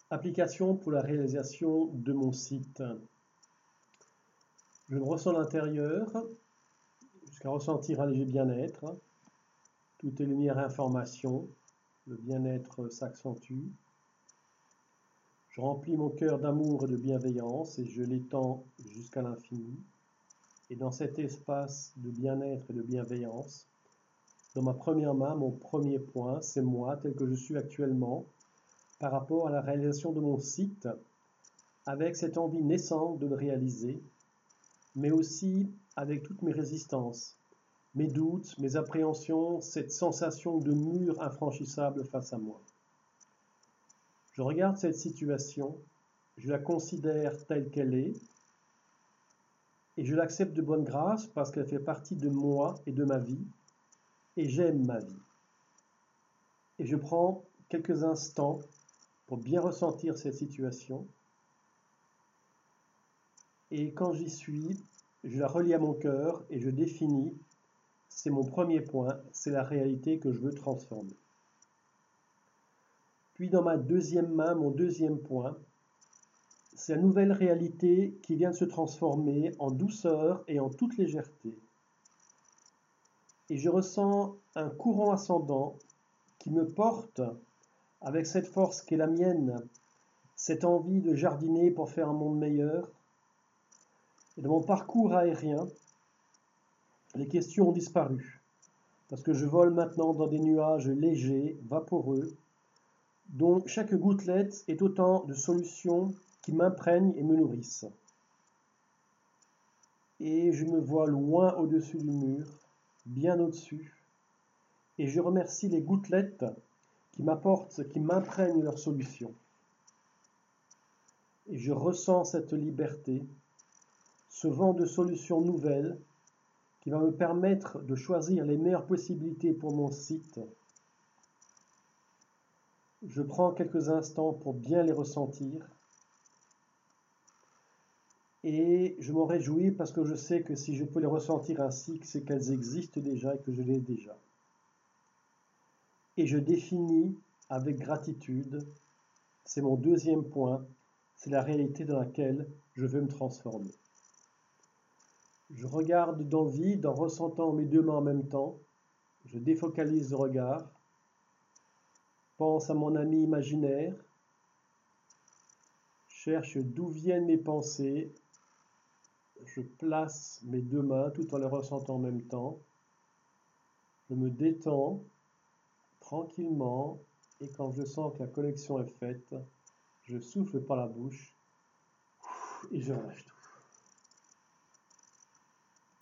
Application pour la réalisation de mon site. Je me ressens à l'intérieur jusqu'à ressentir un léger bien-être. Tout est lumière et information. Le bien-être s'accentue. Je remplis mon cœur d'amour et de bienveillance et je l'étends jusqu'à l'infini. Et dans cet espace de bien-être et de bienveillance, dans ma première main, mon premier point, c'est moi tel que je suis actuellement par rapport à la réalisation de mon site, avec cette envie naissante de le réaliser, mais aussi avec toutes mes résistances, mes doutes, mes appréhensions, cette sensation de mur infranchissable face à moi. Je regarde cette situation, je la considère telle qu'elle est, et je l'accepte de bonne grâce parce qu'elle fait partie de moi et de ma vie, et j'aime ma vie. Et je prends quelques instants pour bien ressentir cette situation, et quand j'y suis, je la relie à mon cœur et je définis, c'est mon premier point, c'est la réalité que je veux transformer. Puis dans ma deuxième main, mon deuxième point, c'est la nouvelle réalité qui vient de se transformer en douceur et en toute légèreté. Et je ressens un courant ascendant qui me porte avec cette force qui est la mienne, cette envie de jardiner pour faire un monde meilleur. Et dans mon parcours aérien, les questions ont disparu, parce que je vole maintenant dans des nuages légers, vaporeux, dont chaque gouttelette est autant de solutions qui m'imprègnent et me nourrissent. Et je me vois loin au-dessus du mur, bien au-dessus, et je remercie les gouttelettes qui m'apportent, qui m'imprègnent leurs solutions. Et je ressens cette liberté, ce vent de solutions nouvelles qui va me permettre de choisir les meilleures possibilités pour mon site. Je prends quelques instants pour bien les ressentir et je m'en réjouis parce que je sais que si je peux les ressentir ainsi, c'est qu'elles existent déjà et que je les ai déjà. Et je définis avec gratitude, c'est mon deuxième point, c'est la réalité dans laquelle je veux me transformer. Je regarde dans le vide en ressentant mes deux mains en même temps, je défocalise le regard, pense à mon ami imaginaire, cherche d'où viennent mes pensées, je place mes deux mains tout en les ressentant en même temps, je me détends tranquillement et quand je sens que la connexion est faite, je souffle par la bouche et je relâche tout.